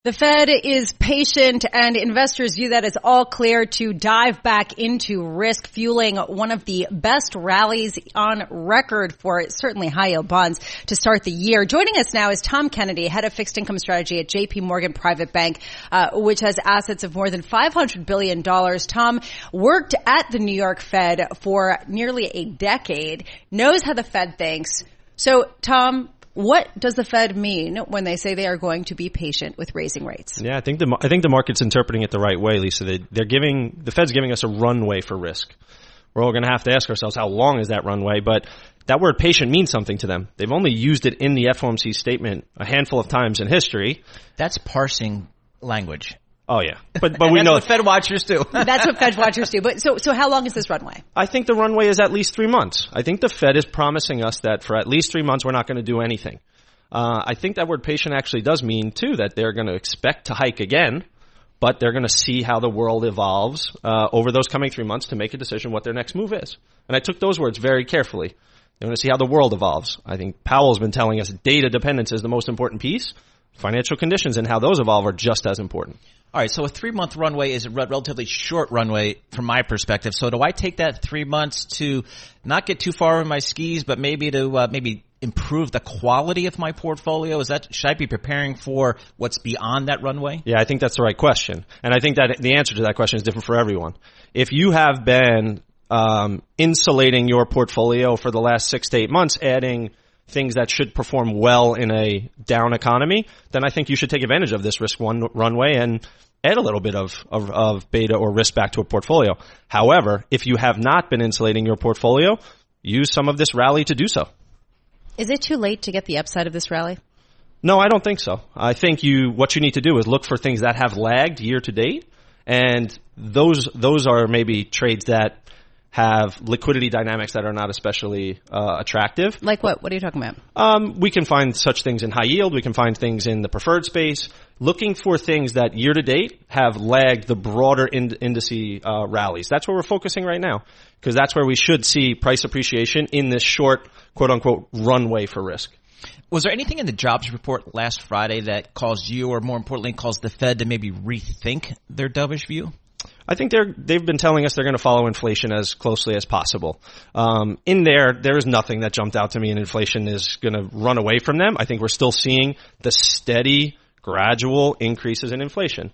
The Fed is patient, and investors view that as all clear to dive back into risk, fueling one of the best rallies on record for certainly high-yield bonds to start the year. Joining us now is Tom Kennedy, head of fixed income strategy at JP Morgan Private Bank, which has assets of more than $500 billion. Tom worked at the New York Fed for nearly a decade, knows how the Fed thinks. So, Tom, what does the Fed mean when they say they are going to be patient with raising rates? Yeah, I think the market's interpreting it the right way, Lisa. The Fed's giving us a runway for risk. We're all going to have to ask ourselves, how long is that runway? But that word patient means something to them. They've only used it in the FOMC statement a handful of times in history. That's parsing language. Oh, yeah. But we know what Fed watchers do. That's what Fed watchers do. But so how long is this runway? I think the runway is at least 3 months. I think the Fed is promising us that for at least 3 months we're not going to do anything. I think that word patient actually does mean, too, that they're going to expect to hike again, but they're going to see how the world evolves over those coming 3 months to make a decision what their next move is. And I took those words very carefully. They want to see how the world evolves. I think Powell's been telling us data dependence is the most important piece. Financial conditions and how those evolve are just as important. All right, so a 3-month runway is a relatively short runway from my perspective. So do I take that 3 months to not get too far in my skis, but maybe to improve the quality of my portfolio? Should I be preparing for what's beyond that runway? Yeah, I think that's the right question. And I think that the answer to that question is different for everyone. If you have been insulating your portfolio for the last 6 to 8 months, adding things that should perform well in a down economy, then I think you should take advantage of this risk runway and add a little bit of beta or risk back to a portfolio. However, if you have not been insulating your portfolio, use some of this rally to do so. Is it too late to get the upside of this rally? No, I don't think so. I think what you need to do is look for things that have lagged year to date, and those are maybe trades that have liquidity dynamics that are not especially attractive. Like what? What are you talking about? We can find such things in high yield. We can find things in the preferred space. Looking for things that year to date have lagged the broader indice rallies. That's where we're focusing right now, because that's where we should see price appreciation in this short, quote unquote, runway for risk. Was there anything in the jobs report last Friday that caused you, or more importantly, caused the Fed to maybe rethink their dovish view? I think they've been telling us they're going to follow inflation as closely as possible. In there is nothing that jumped out to me, and inflation is going to run away from them. I think we're still seeing the steady, gradual increases in inflation.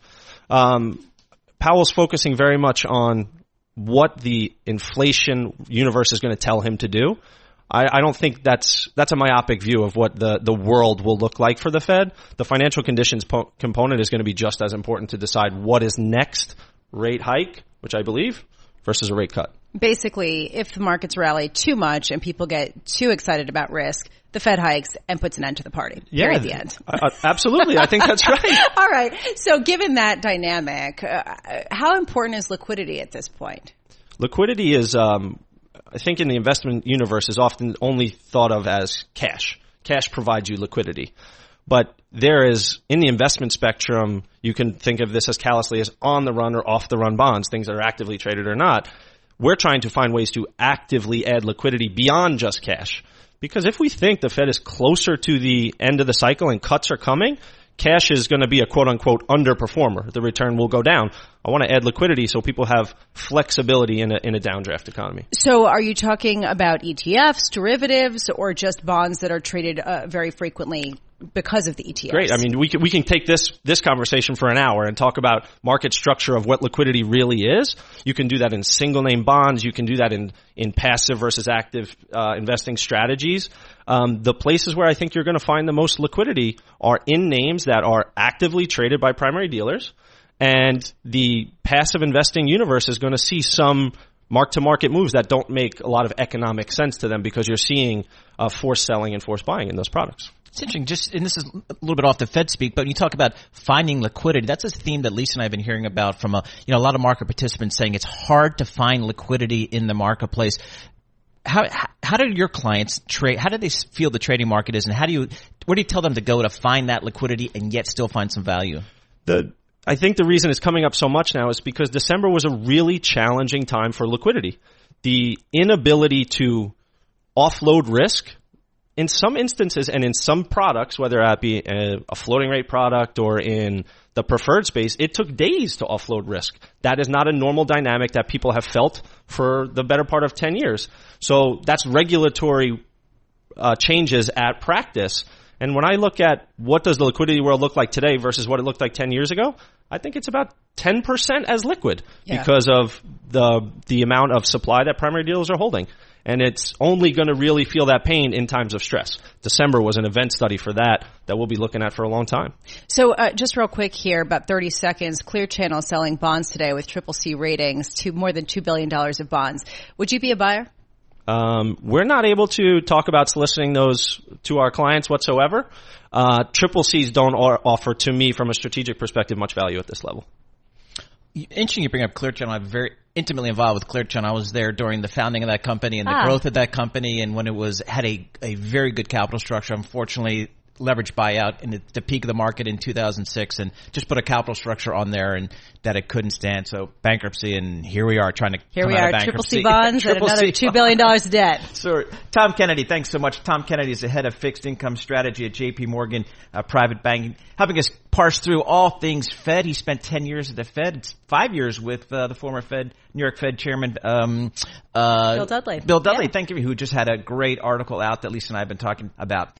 Powell's focusing very much on what the inflation universe is going to tell him to do. I don't think that's a myopic view of what the world will look like for the Fed. The financial conditions component is going to be just as important to decide what is next. Rate hike, which I believe, versus a rate cut. Basically, if the markets rally too much and people get too excited about risk, the Fed hikes and puts an end to the party. Yeah, at the end. Absolutely. I think that's right. All right. So given that dynamic, how important is liquidity at this point? Liquidity is, I think in the investment universe, is often only thought of as cash. Cash provides you liquidity. But there is, in the investment spectrum, you can think of this as callously as on the run or off the run bonds, things that are actively traded or not. We're trying to find ways to actively add liquidity beyond just cash. Because if we think the Fed is closer to the end of the cycle and cuts are coming, cash is going to be a quote-unquote underperformer. The return will go down. I want to add liquidity so people have flexibility in a downdraft economy. So are you talking about ETFs, derivatives, or just bonds that are traded very frequently because of the ETFs? Great. I mean, we can take this conversation for an hour and talk about market structure of what liquidity really is. You can do that in single name bonds. You can do that in passive versus active investing strategies. The places where I think you're going to find the most liquidity are in names that are actively traded by primary dealers, and the passive investing universe is going to see some mark-to-market moves that don't make a lot of economic sense to them because you're seeing forced selling and forced buying in those products. It's interesting, and this is a little bit off the Fed speak, but when you talk about finding liquidity, that's a theme that Lisa and I have been hearing about from a lot of market participants saying it's hard to find liquidity in the marketplace. How do your clients trade? How do they feel the trading market is, and where do you tell them to go to find that liquidity and yet still find some value? I think the reason it's coming up so much now is because December was a really challenging time for liquidity. The inability to offload risk in some instances and in some products, whether that be a floating rate product or in the preferred space, it took days to offload risk. That is not a normal dynamic that people have felt for the better part of 10 years. So that's regulatory changes at practice. And when I look at what does the liquidity world look like today versus what it looked like 10 years ago, I think it's about 10% as liquid because of the amount of supply that primary dealers are holding. And it's only going to really feel that pain in times of stress. December was an event study for that we'll be looking at for a long time. So just real quick here, about 30 seconds, Clear Channel selling bonds today with CCC ratings to more than $2 billion of bonds. Would you be a buyer? We're not able to talk about soliciting those to our clients whatsoever. CCCs don't offer to me from a strategic perspective much value at this level. Interesting you bring up Clear Channel. I'm very intimately involved with Clear Channel. I was there during the founding of that company and the growth of that company, and when it had a very good capital structure. Unfortunately, leveraged buyout in the peak of the market in 2006, and just put a capital structure on there and that it couldn't stand. So bankruptcy, and here we are trying to come out of bankruptcy. CCC bonds and another $2 billion of debt. So Tom Kennedy, thanks so much. Tom Kennedy is the head of fixed income strategy at JP Morgan Private Banking, helping us parse through all things Fed. He spent 10 years at the Fed. It's 5 years with the former New York Fed chairman Bill Dudley. Bill Dudley, thank you, who just had a great article out that Lisa and I have been talking about.